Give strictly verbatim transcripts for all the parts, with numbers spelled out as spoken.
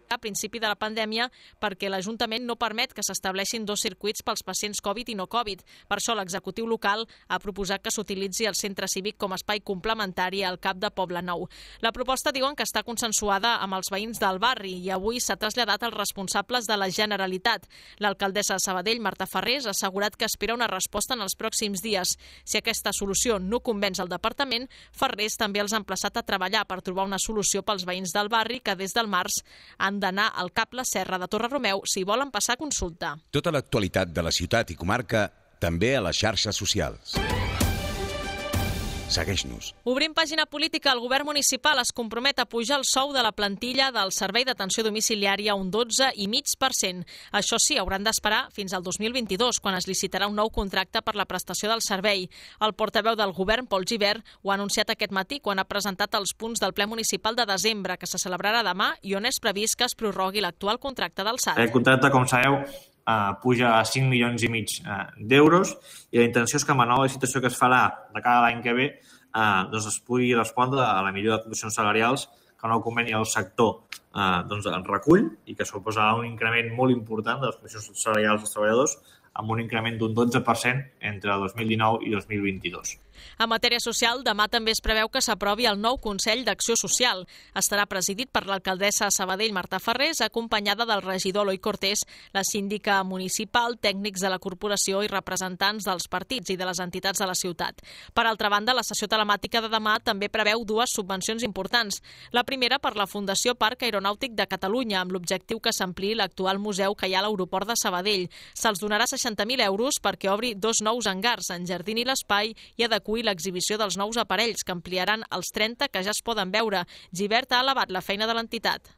a principi de la pandèmia perquè l'Ajuntament no permet que s'estableixin dos circuits pels pacients Covid i no Covid. Per això l'executiu local ha proposat que s'utilitzi el centre cívic com a espai complementari al cap de Poblenou. La proposta diuen que està consensuada amb els veïns del barri i avui s'ha traslladat als responsables de la Generalitat. L'alcaldessa de Sabadell, Marta Farrés, ha assegurat que espera una resposta en els pròxims dies. Si aquesta solució no convenç el departament, Farrés també els ha emplaçat a treballar per trobar una solució pels veïns del barri que des del març han d'anar al Cap la Serra de Torredromeu si volen passar consulta. Tota l'actualitat de la ciutat i comarca també a les xarxes socials. Segueix-nos. Obrim pàgina política. El govern municipal es compromet a pujar el sou de la plantilla del servei d'atenció domiciliària un dotze coma cinc per cent. Això sí, hauran d'esperar fins al dos mil vint-i-dos, quan es licitarà un nou contracte per la prestació del servei. El portaveu del govern, Pol Gibert, ho ha anunciat aquest matí quan ha presentat els punts del ple municipal de desembre, que se celebrarà demà i on és previst que es prorrogui l'actual contracte del S A T. El contracte, com sabeu, Uh, puja a cinc milions i mig uh, d'euros i la intenció és que amb la nova licitació que es farà de cada l'any que ve uh, doncs es pugui respondre a la millora de condicions salarials que el nou conveni del sector uh, doncs, en recull i que suposarà un increment molt important de les condicions salarials dels treballadors amb un increment d'un dotze per cent entre dos mil dinou i dos mil vint-i-dos. En matèria social, demà també es preveu que s'aprovi el nou Consell d'Acció Social. Estarà presidit per l'alcaldessa de Sabadell, Marta Farrés, acompanyada del regidor Eloi Cortés, la síndica municipal, tècnics de la corporació i representants dels partits i de les entitats de la ciutat. Per altra banda, la sessió telemàtica de demà també preveu dues subvencions importants. La primera per la Fundació Parc Aeronàutic de Catalunya, amb l'objectiu que s'ampliï l'actual museu que hi ha a l'aeroport de Sabadell. Se'ls donarà seixanta mil euros perquè obri dos nous hangars, enjardini l'espai i adeqüi l'exhibició dels nous aparells, que ampliaran els trenta que ja es poden veure. Gibert ha elevat la feina de l'entitat.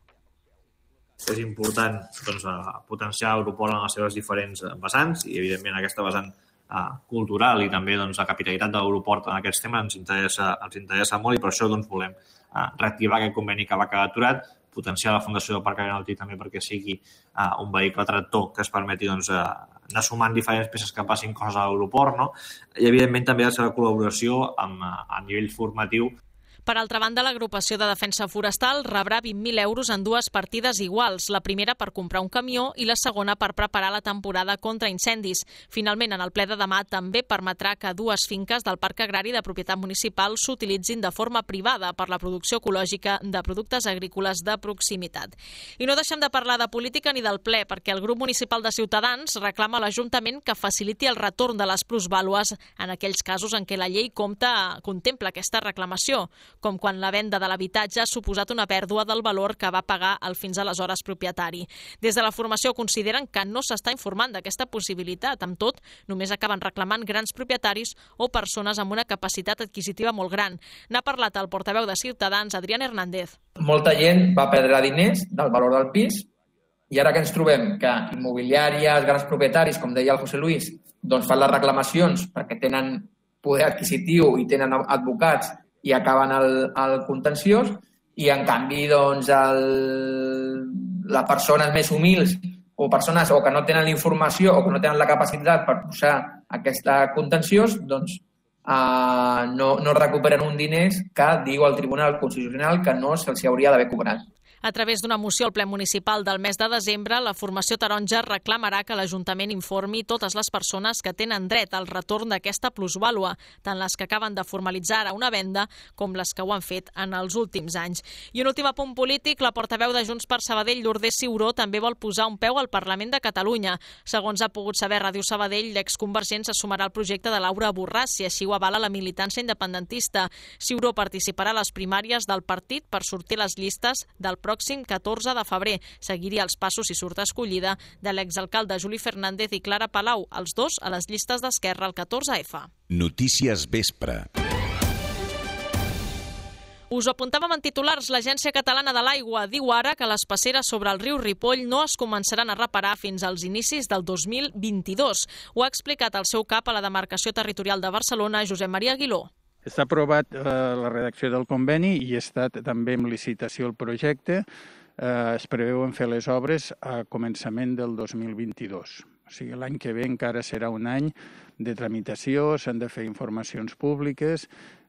És important doncs, potenciar l'aeroport en les seves diferents vessants i, evidentment, aquesta vessant eh, cultural i també doncs, la capitalitat de l'aeroport en aquests temes ens interessa, ens interessa molt i per això doncs, volem eh, reactivar aquest conveni que va quedar aturat, potenciar la Fundació del Parc Aeronàutic també perquè sigui eh, un vehicle tractor que es permeti doncs, eh, anar sumant diferents peces que passin coses a l'aeroport, no? I, evidentment, també la seva col·laboració amb, a nivell formatiu. Per altra banda, l'agrupació de defensa forestal rebrà vint mil euros en dues partides iguals, la primera per comprar un camió i la segona per preparar la temporada contra incendis. Finalment, en el ple de demà també permetrà que dues finques del Parc Agrari de propietat municipal s'utilitzin de forma privada per la producció ecològica de productes agrícoles de proximitat. I no deixem de parlar de política ni del ple, perquè el grup municipal de Ciutadans reclama a l'Ajuntament que faciliti el retorn de les plusvàlues en aquells casos en què la llei compta, contempla aquesta reclamació, com quan la venda de l'habitatge ha suposat una pèrdua del valor que va pagar el fins aleshores propietari. Des de la formació consideren que no s'està informant d'aquesta possibilitat. Amb tot, només acaben reclamant grans propietaris o persones amb una capacitat adquisitiva molt gran. N'ha parlat el portaveu de Ciutadans, Adrián Hernández. Molta gent va perdre diners del valor del pis i ara que ens trobem que immobiliàries, grans propietaris, com deia el José Luis, doncs fan les reclamacions perquè tenen poder adquisitiu i tenen advocats i acaben el, el contenciós i, en canvi, doncs, el, les persones més humils o persones o que no tenen la informació o que no tenen la capacitat per posar aquesta contenciós, doncs, eh, no, no recuperen un diners que diu el Tribunal Constitucional que no se'ls hauria d'haver cobrat. A través d'una moció al ple municipal del mes de desembre, la formació taronja reclamarà que l'Ajuntament informi totes les persones que tenen dret al retorn d'aquesta plusvàlua, tant les que acaben de formalitzar ara una venda com les que ho han fet en els últims anys. I un últim apunt polític, la portaveu de Junts per Sabadell, Lourdes Ciuró, també vol posar un peu al Parlament de Catalunya. Segons ha pogut saber Ràdio Sabadell, l'exconvergent se sumarà al projecte de Laura Borràs, si així ho avala la militància independentista. Ciuró participarà a les primàries del partit per sortir les llistes del pròxim catorze de febrer. Seguiria els passos, si surt escollida, de l'exalcalde Juli Fernández i Clara Palau, els dos a les llistes d'Esquerra el catorze efa. Notícies Vespre. Us ho apuntàvem en titulars. L'Agència Catalana de l'Aigua diu ara que les passeres sobre el riu Ripoll no es començaran a reparar fins als inicis del dos mil vint-i-dos. Ho ha explicat el seu cap a la demarcació territorial de Barcelona, Josep Maria Aguiló. Està aprovat eh, la redacció del conveni i està també en licitació el projecte. Eh, es preveuen fer les obres a començament del dos mil vint-i-dos. O sigui, l'any que ve encara serà un any de tramitació, s'han de fer informacions públiques,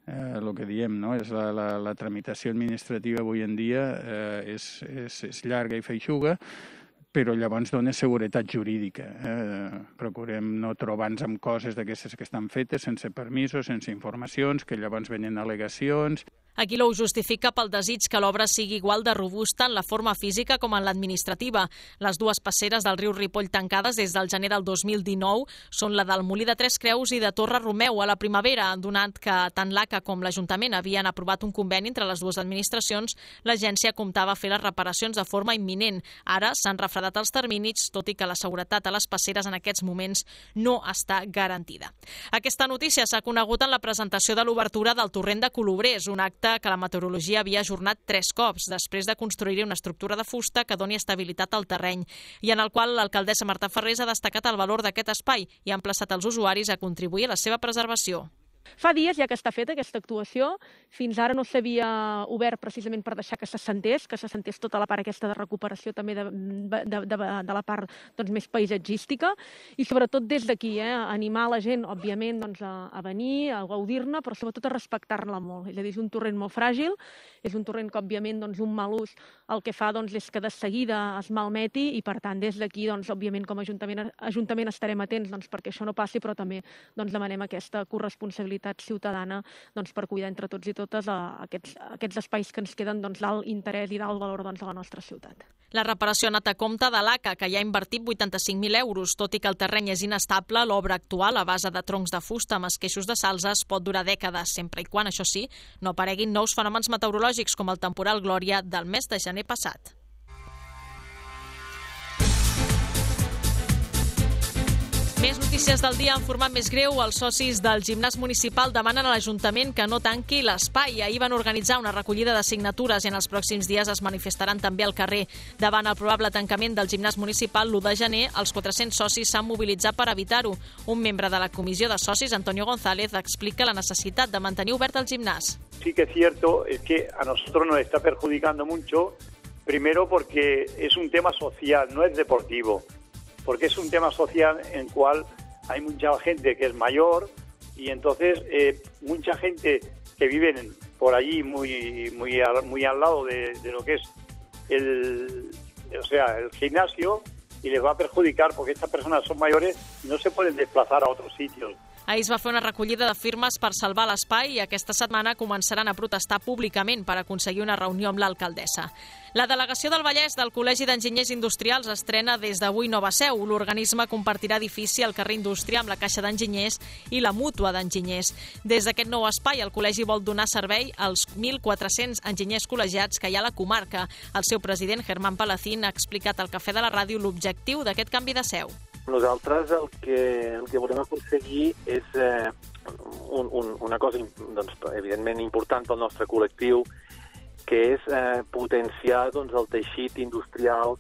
Eh, el que diem, no? És la, la, la tramitació administrativa avui en dia eh, és, és, és llarga i feixuga, però llavors dona seguretat jurídica. Eh? Procurem no trobar-nos amb coses d'aquestes que estan fetes sense permisos, sense informacions, que llavors venen al·legacions. Aguiló ho justifica pel desig que l'obra sigui igual de robusta en la forma física com en l'administrativa. Les dues passeres del riu Ripoll tancades des del gener del dos mil dinou són la del Molí de Tres Creus i de Torre Romeu a la primavera, donat que tant l'A C A com l'Ajuntament havien aprovat un conveni entre les dues administracions, l'agència comptava fer les reparacions de forma imminent. Ara s'han refredat els terminis, tot i que la seguretat a les passeres en aquests moments no està garantida. Aquesta notícia s'ha conegut en la presentació de l'obertura del torrent de Colobrers, un acte que la meteorologia havia ajornat tres cops després de construir una estructura de fusta que doni estabilitat al terreny i en el qual l'alcaldessa Marta Ferrés ha destacat el valor d'aquest espai i ha emplaçat els usuaris a contribuir a la seva preservació. Fa dies ja que està feta aquesta actuació, fins ara no s'havia obert precisament per deixar que s'assentés, que s'assentés tota la part aquesta de recuperació també de, de, de, de la part doncs, més paisatgística i sobretot des d'aquí, eh, animar la gent, òbviament, doncs, a, a venir, a gaudir-ne, però sobretot a respectar-la molt. És a dir, és un torrent molt fràgil, és un torrent que, òbviament, doncs, un mal ús el que fa doncs, és que de seguida es malmeti i, per tant, des d'aquí, doncs, òbviament, com a Ajuntament, Ajuntament estarem atents doncs, perquè això no passi, però també doncs, demanem aquesta corresponsabilitat ciutadana doncs, per cuidar entre tots i totes a aquests, a aquests espais que ens queden doncs, d'alt interès i d'alt valor doncs, a la nostra ciutat. La reparació ha anat a compte de l'A C A, que ja ha invertit vuitanta-cinc mil euros. Tot i que el terreny és inestable, l'obra actual, a base de troncs de fusta amb esqueixos de salzes, pot durar dècades, sempre i quan, això sí, no apareguin nous fenòmens meteorològics com el temporal Glòria del mes de gener passat. Més notícies del dia en format més greu. Els socis del gimnàs municipal demanen a l'Ajuntament que no tanqui l'espai. Ahir van organitzar una recollida de signatures i en els pròxims dies es manifestaran també al carrer. Davant el probable tancament del gimnàs municipal l'u de gener, els quatre-cents socis s'han mobilitzat per evitar-ho. Un membre de la comissió de socis, Antonio González, explica la necessitat de mantenir obert el gimnàs. Sí que es cierto, es que a nosotros nos está perjudicando mucho, primero porque es un tema social, no es deportivo. Porque es un tema social en el cual hay mucha gente que es mayor y entonces eh, mucha gente que vive por allí muy muy al, muy al lado de, de lo que es el, o sea, el gimnasio y les va a perjudicar porque estas personas son mayores y no se pueden desplazar a otros sitios. Ahir es va fer una recollida de firmes per salvar l'espai i aquesta setmana començaran a protestar públicament per aconseguir una reunió amb l'alcaldessa. La delegació del Vallès del Col·legi d'Enginyers Industrials estrena des d'avui nova seu. L'organisme compartirà edifici al carrer Indústria amb la Caixa d'Enginyers i la Mútua d'Enginyers. Des d'aquest nou espai, el col·legi vol donar servei als mil quatre-cents enginyers col·legiats que hi ha a la comarca. El seu president, Germán Palacín, ha explicat al Cafè de la Ràdio l'objectiu d'aquest canvi de seu. Nosaltres el que, el que volem aconseguir és eh, un, un, una cosa doncs, evidentment important pel nostre col·lectiu, que és eh, potenciar doncs, el teixit industrial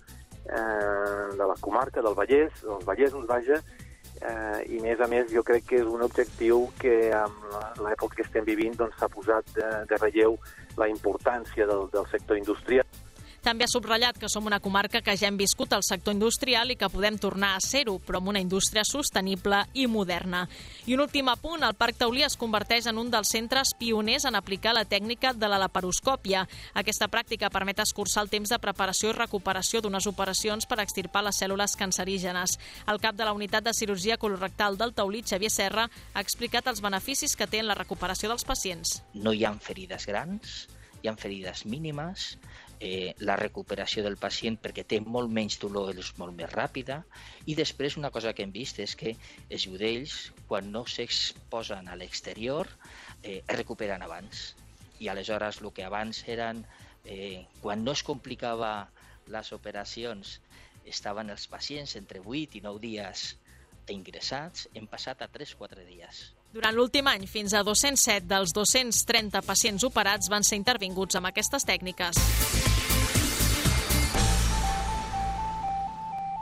eh, de la comarca, del Vallès, dels Vallesos, vaja, eh, i més a més jo crec que és un objectiu que amb l'època que estem vivint doncs, s'ha posat de, de relleu la importància del, del sector industrial. També ha subratllat que som una comarca que ja hem viscut el sector industrial i que podem tornar a ser-ho, però amb una indústria sostenible i moderna. I un últim apunt, el Parc Taulí es converteix en un dels centres pioners en aplicar la tècnica de la laparoscòpia. Aquesta pràctica permet escurçar el temps de preparació i recuperació d'unes operacions per extirpar les cèl·lules cancerígenes. El cap de la unitat de cirurgia colorectal del Taulí, Xavier Serra, ha explicat els beneficis que té en la recuperació dels pacients. No hi ha ferides grans, hi ha ferides mínimes, Eh, la recuperació del pacient perquè té molt menys dolor, és molt més ràpida, i després una cosa que hem vist és que els budells, quan no s'exposen a l'exterior, eh, es recuperen abans. I aleshores el que abans eren, eh, quan no es complicava les operacions, estaven els pacients entre vuit i nou dies ingressats, hem passat a tres o quatre dies. Durant l'últim any, fins a dos-cents set dels dos-cents trenta pacients operats van ser intervinguts amb aquestes tècniques.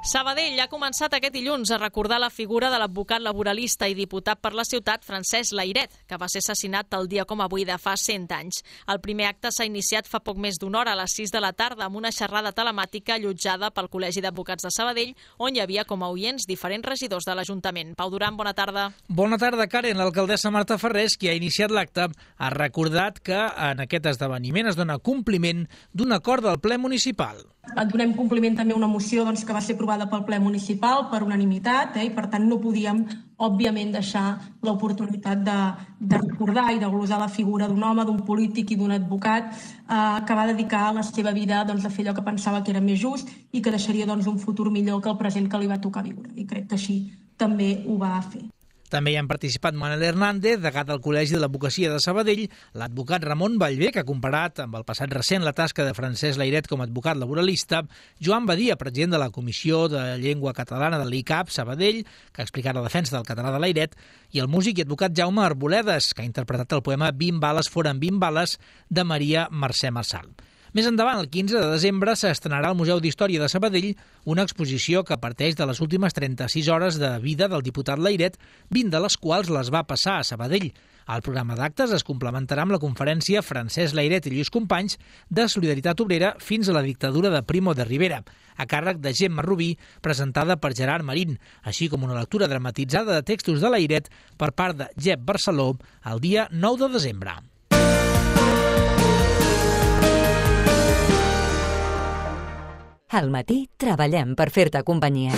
Sabadell ha començat aquest dilluns a recordar la figura de l'advocat laboralista i diputat per la ciutat Francesc Layret, que va ser assassinat el dia com avui de fa cent anys. El primer acte s'ha iniciat fa poc més d'una hora, a les sis de la tarda, amb una xerrada telemàtica allotjada pel Col·legi d'Advocats de Sabadell, on hi havia com a oients diferents regidors de l'Ajuntament. Pau Duran, bona tarda. Bona tarda, Karen. L'alcaldessa Marta Ferrés, qui ha iniciat l'acte, ha recordat que en aquest esdeveniment es dona compliment d'un acord del ple municipal. Donem compliment també a una moció doncs, que va ser aprovada pel ple municipal per unanimitat eh, i per tant no podíem, òbviament, deixar l'oportunitat de, de recordar i de glosar la figura d'un home, d'un polític i d'un advocat eh, que va dedicar la seva vida doncs, a fer allò que pensava que era més just i que deixaria doncs, un futur millor que el present que li va tocar viure. I crec que així també ho va fer. També hi han participat Manel Hernández, degat del Col·legi de l'Advocacia de Sabadell, l'advocat Ramon Ballbé, que ha comparat amb el passat recent la tasca de Francesc Layret com a advocat laboralista, Joan Badia, president de la Comissió de Llengua Catalana de l'I C A P Sabadell, que ha explicat la defensa del català de Layret, i el músic i advocat Jaume Arboledes, que ha interpretat el poema vint bales foren vint bales de Maria Mercè Marçal. Més endavant, el quinze de desembre, s'estrenarà al Museu d'Història de Sabadell una exposició que parteix de les últimes trenta-sis hores de vida del diputat Layret, vint de les quals les va passar a Sabadell. El programa d'actes es complementarà amb la conferència Francesc Layret i Lluís Companys de Solidaritat Obrera fins a la dictadura de Primo de Rivera, a càrrec de Gemma Rubí, presentada per Gerard Marín, així com una lectura dramatitzada de textos de Layret per part de Jep Barceló el dia nou de desembre. Al matí treballem per fer-te companyia.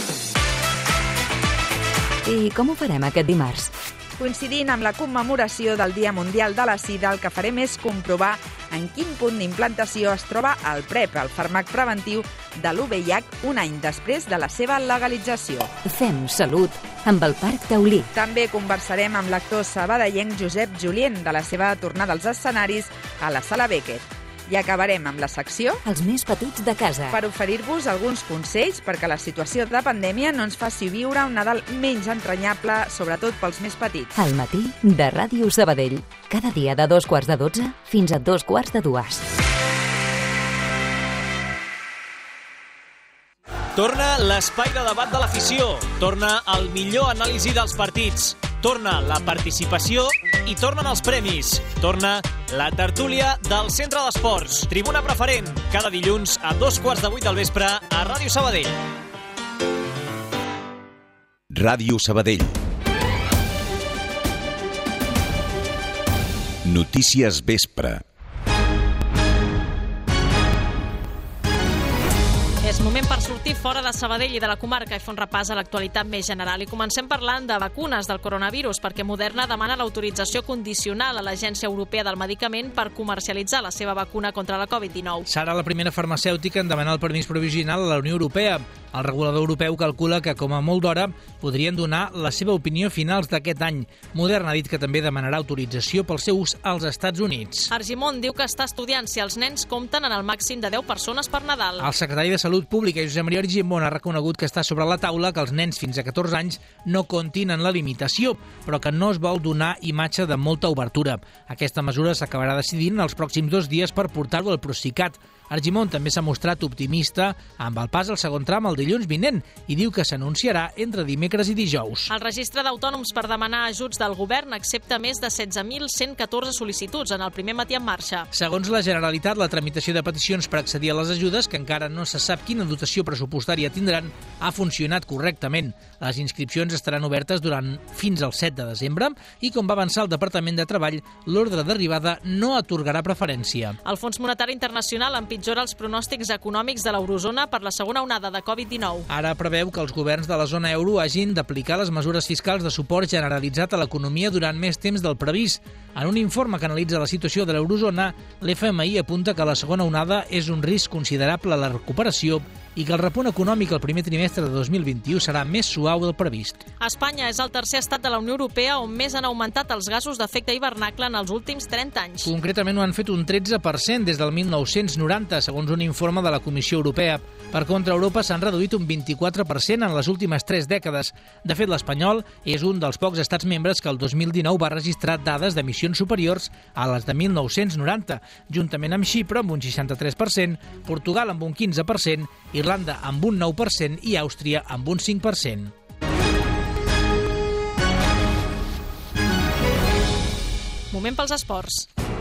I com ho farem aquest dimarts? Coincidint amb la commemoració del Dia Mundial de la Sida, el que farem és comprovar en quin punt d'implantació es troba el PrEP, el fàrmac preventiu de l'U V I H, un any després de la seva legalització. Fem salut amb el Parc Taulí. També conversarem amb l'actor sabadellenc Josep Julien de la seva tornada als escenaris a la Sala Beckett. I acabarem amb la secció Els més petits de casa, per oferir-vos alguns consells perquè la situació de pandèmia no ens faci viure un Nadal menys entranyable, sobretot pels més petits. Al matí de Ràdio Sabadell, cada dia de dos quarts de dotze fins a dos quarts de dues. Torna l'espai de debat de l'afició, torna el millor anàlisi dels partits, torna la participació i tornen els premis, torna la tertúlia del Centre d'Esports, Tribuna Preferent, cada dilluns a dos quarts de vuit del vespre a Ràdio Sabadell. Ràdio Sabadell. Notícies vespre. És moment per sortir fora de Sabadell i de la comarca i fer un repàs a l'actualitat més general. I comencem parlant de vacunes del coronavirus, perquè Moderna demana l'autorització condicional a l'Agència Europea del Medicament per comercialitzar la seva vacuna contra la covid dinou. Serà la primera farmacèutica en demanar el permís provisional a la Unió Europea. El regulador europeu calcula que, com a molt d'hora, podrien donar la seva opinió a finals d'aquest any. Moderna ha dit que també demanarà autorització pel seu ús als Estats Units. Argimon diu que està estudiant si els nens compten en el màxim de deu persones per Nadal. El secretari de Salut Pública, Josep Maria Argimon, ha reconegut que està sobre la taula que els nens fins a catorze anys no comptin en la limitació, però que no es vol donar imatge de molta obertura. Aquesta mesura s'acabarà decidint els pròxims dos dies per portar-ho al Procicat. Argimon també s'ha mostrat optimista amb el pas al segon tram el dilluns vinent i diu que s'anunciarà entre dimecres i dijous. El registre d'autònoms per demanar ajuts del govern accepta més de setze mil cent catorze sol·licituds en el primer matí en marxa. Segons la Generalitat, la tramitació de peticions per accedir a les ajudes, que encara no se sap quina dotació pressupostària tindran, ha funcionat correctament. Les inscripcions estaran obertes durant fins al set de desembre i, com va avançar el Departament de Treball, l'ordre d'arribada no atorgarà preferència. El Fons Monetari Internacional empitjora els pronòstics econòmics de l'eurozona per la segona onada de covid dinou. Ara preveu que els governs de la zona euro hagin d'aplicar les mesures fiscals de suport generalitzat a l'economia durant més temps del previst. En un informe que analitza la situació de l'eurozona, l'F M I apunta que la segona onada és un risc considerable a la recuperació i que el repunt econòmic al primer trimestre de dos mil vint-i-u serà més suau del previst. Espanya és el tercer estat de la Unió Europea on més han augmentat els gasos d'efecte hivernacle en els últims trenta anys. Concretament ho han fet un tretze per cent des del mil nou-cents noranta. noranta, segons un informe de la Comissió Europea. Per contra, a Europa s'han reduït un vint-i-quatre per cent en les últimes tres dècades. De fet, l'espanyol és un dels pocs estats membres que el dos mil dinou va registrar dades d'emissions superiors a les de mil nou-cents noranta, juntament amb Xipre amb un seixanta-tres per cent, Portugal amb un quinze per cent, Irlanda amb un nou per cent i Àustria amb un cinc per cent. Moment pels esports.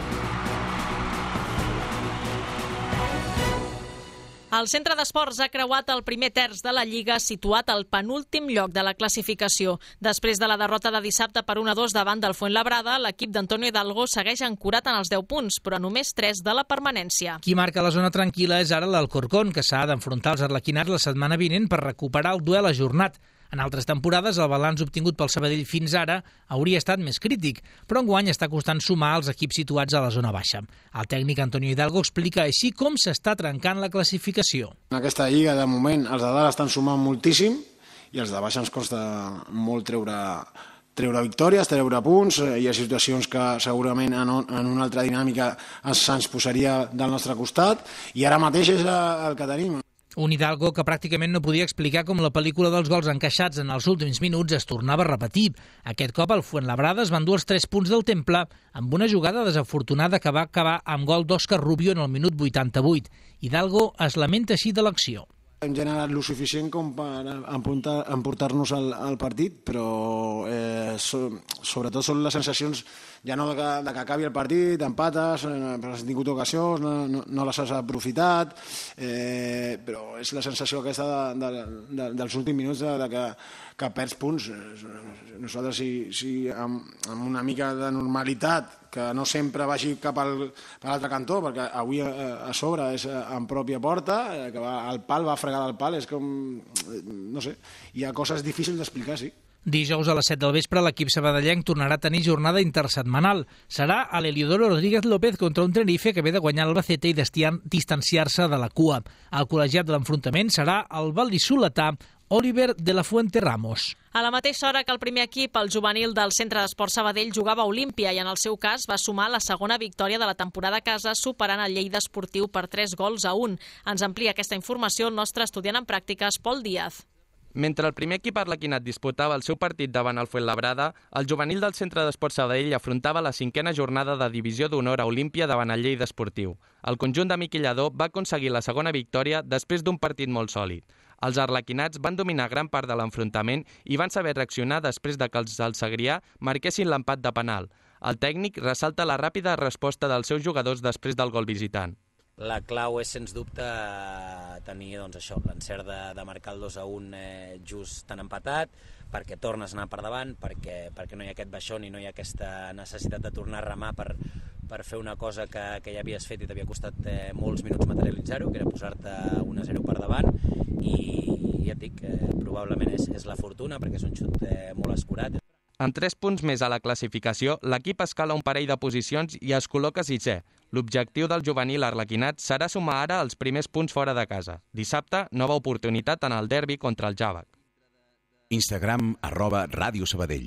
El Centre d'Esports ha creuat el primer terç de la Lliga, situat al penúltim lloc de la classificació. Després de la derrota de dissabte per un a dos davant del Fuenlabrada, l'equip d'Antonio Hidalgo segueix ancorat en els deu punts, però només tres de la permanència. Qui marca la zona tranquil·la és ara l'Alcorcón, que s'ha d'enfrontar als arlequinats la setmana vinent per recuperar el duel ajornat. En altres temporades, el balanç obtingut pel Sabadell fins ara hauria estat més crític, però enguany està costant sumar els equips situats a la zona baixa. El tècnic Antonio Hidalgo explica així com s'està trencant la classificació. En aquesta lliga, de moment, els de dalt estan sumant moltíssim i els de baix ens costa molt treure, treure victòries, treure punts. Hi ha situacions que segurament en, en una altra dinàmica se'ns posaria del nostre costat i ara mateix és el que tenim. Un Hidalgo que pràcticament no podia explicar com la pel·lícula dels gols encaixats en els últims minuts es tornava a repetir. Aquest cop el Fuenlabrada es va endur els tres punts del Temple amb una jugada desafortunada que va acabar amb gol d'Òscar Rubio en el minut vuitanta-vuit. Hidalgo es lamenta així de l'acció. Hem generat lo suficient com per emportar-nos al, al partit, però eh, so, sobretot són les sensacions ja no de que, de que acabi el partit, empates, eh, has tingut ocasions, no, no, no les has aprofitat, eh, però és la sensació aquesta de, de, de, dels últims minuts de, de que, que perds punts. Nosaltres, si, si amb, amb una mica de normalitat, que no sempre vagi cap al, per l'altre cantó, perquè avui a, a sobre és en pròpia porta, que va al pal, va fregar del pal, és com, no sé, hi ha coses difícils d'explicar, sí. Dijous a les set del vespre l'equip sabadellenc tornarà a tenir jornada intersetmanal. Serà a l'Heliodoro Rodríguez López contra un Tenerife que ve de guanyar l'Albacete i distanciar-se de la cua. El col·legiat de l'enfrontament serà el val·lisoletà Oliver de la Fuente Ramos. A la mateixa hora que el primer equip, el juvenil del Centre d'Esport Sabadell, jugava a Olímpia i en el seu cas va sumar la segona victòria de la temporada a casa, superant el Lleida Esportiu per tres gols a un. Ens amplia aquesta informació el nostre estudiant en pràctiques, Pol Díaz. Mentre el primer equip arlequinat disputava el seu partit davant el Fuenlabrada, el juvenil del Centre d'Esport Sabadell afrontava la cinquena jornada de divisió d'honor a Olímpia davant el Lleida Esportiu. El conjunt de Miqui Lladó va aconseguir la segona victòria després d'un partit molt sòlid. Els arlequinats van dominar gran part de l'enfrontament i van saber reaccionar després de que els del Segrià marquessin l'empat de penal. El tècnic ressalta la ràpida resposta dels seus jugadors després del gol visitant. La clau és, sens dubte, tenir doncs, això, l'encert de, de marcar el dos a un eh, just tan empatat, perquè tornes a anar per davant, perquè, perquè no hi ha aquest baixón i no hi ha aquesta necessitat de tornar a remar per, per fer una cosa que, que ja havies fet i t'havia costat eh, molts minuts materialitzar-ho, que era posar-te un a zero per davant, i ja et dic, eh, probablement és, és la fortuna, perquè és un xut eh, molt escurat. Amb tres punts més a la classificació, l'equip escala un parell de posicions i es col·loca sisè. L'objectiu del juvenil arlequinat serà sumar ara els primers punts fora de casa. Dissabte, nova oportunitat en el derbi contra el Jàvec. Instagram, arroba Ràdio Sabadell.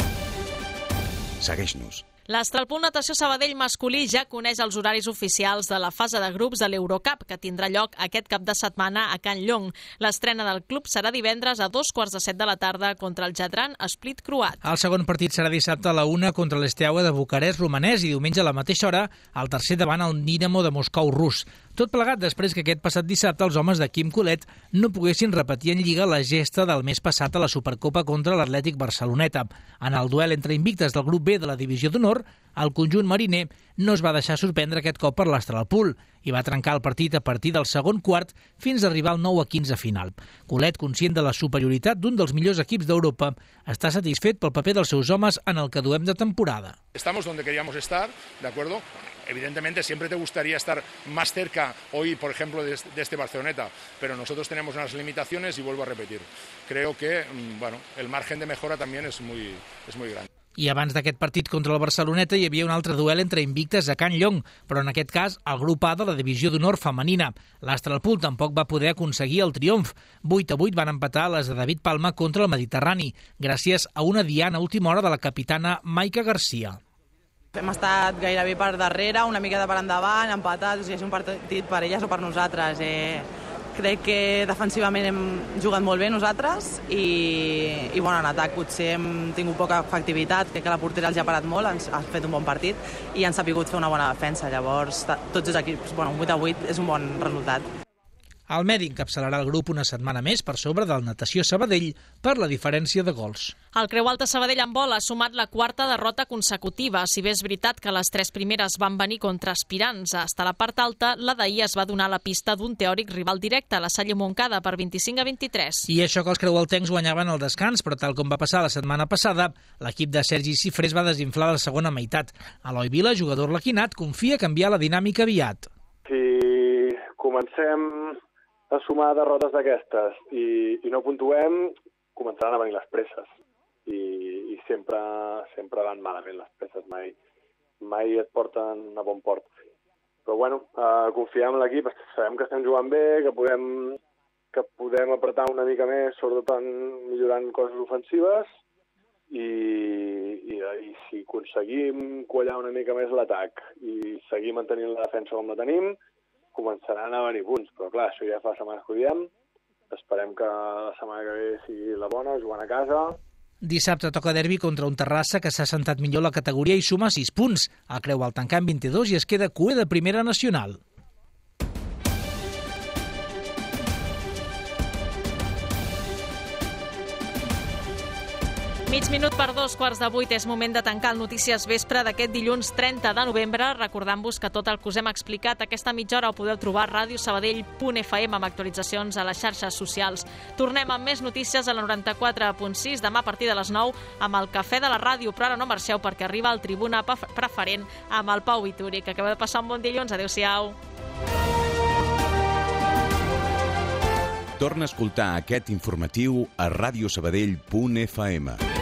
Segueix-nos. L'Astralpool Natació Sabadell masculí ja coneix els horaris oficials de la fase de grups de l'Eurocup, que tindrà lloc aquest cap de setmana a Can Llong. L'estrena del club serà divendres a dos quarts de set de la tarda contra el Jadran Split croat. El segon partit serà dissabte a la una contra l'Esteaua de Bucarest romanès i diumenge a la mateixa hora el tercer davant el Dinamo de Moscou rus. Tot plegat després que aquest passat dissabte els homes de Quim Colet no poguessin repetir en Lliga la gesta del mes passat a la Supercopa contra l'Atlètic Barceloneta. En el duel entre invictes del grup B de la Divisió d'Honor, el conjunt mariner no es va deixar sorprendre aquest cop per l'Astralpool i va trencar el partit a partir del segon quart fins a arribar al nou a quinze final. Colet, conscient de la superioritat d'un dels millors equips d'Europa, està satisfet pel paper dels seus homes en el que duem de temporada. Estamos donde queríamos estar, ¿de acuerdo? Evidentemente siempre te gustaría estar más cerca hoy, por ejemplo, de este Barceloneta, pero nosotros tenemos unas limitaciones y vuelvo a repetir. Creo que, bueno, el margen de mejora también es muy, es muy grande. I abans d'aquest partit contra el Barceloneta hi havia un altre duel entre invictes a Can Llong, però en aquest cas el grup A de la Divisió d'Honor femenina. L'Astralpool tampoc va poder aconseguir el triomf. vuit a vuit van empatar les de David Palma contra el Mediterrani, gràcies a una diana a última hora de la capitana Maica Garcia. Hem estat gairebé per darrere, una miqueta per endavant, empatats, o sigui, és un partit per elles o per nosaltres. Eh, crec que defensivament hem jugat molt bé nosaltres i, i bueno, en atac potser hem tingut poca efectivitat, crec que la portera els ha parat molt, ens ha fet un bon partit i han sabut fer una bona defensa. Llavors, tots els equips, bueno, un vuit a vuit és un bon resultat. El Medi encapçalarà el grup una setmana més per sobre del Natació Sabadell per la diferència de gols. El Creu Alta Sabadell en vol ha sumat la quarta derrota consecutiva. Si bé és veritat que les tres primeres van venir contra aspirants a estar a la part alta, la d'ahir es va donar la pista d'un teòric rival directe, la Salle Montcada, per vint-i-cinc a vint-i-tres. I això que els creualtencs guanyaven el descans, però tal com va passar la setmana passada, l'equip de Sergi Cifrés va desinflar la segona meitat. Eloi Vila, jugador laquinat, confia canviar la dinàmica aviat. Si comencem a sumar derrotes d'aquestes i, i no puntuem, començaran a venir les presses. I, i sempre, sempre van malament les presses, mai, mai et porten a bon port. Però bueno, eh, confiem en l'equip, sabem que estem jugant bé, que podem, que podem apretar una mica més, sobretot millorant coses ofensives, i, i, i si aconseguim quallar una mica més l'atac i seguir mantenint la defensa com la tenim, començaran a venir punts, però clar, això ja fa setmanes que ho diem. Esperem que la setmana que ve sigui la bona, jugant a casa. Dissabte toca derbi contra un Terrassa que s'ha sentat millor la categoria i suma sis punts. El Creu Alta en Camp vint-i-dos i es queda cuer de primera nacional. Mig minut per dos quarts de vuit és moment de tancar el Notícies Vespre d'aquest dilluns trenta de novembre, recordant-vos que tot el que us hem explicat aquesta mitja hora ho podeu trobar a radio sabadell punt f m amb actualitzacions a les xarxes socials. Tornem amb més notícies a la noranta-quatre punt sis demà a partir de les nou amb el Cafè de la Ràdio, però ara no marxeu perquè arriba el Tribuna Preferent amb el Pau Vituri, que acaba de passar un bon dilluns. Adéu-siau. Torna a escoltar aquest informatiu a radio sabadell punt f m.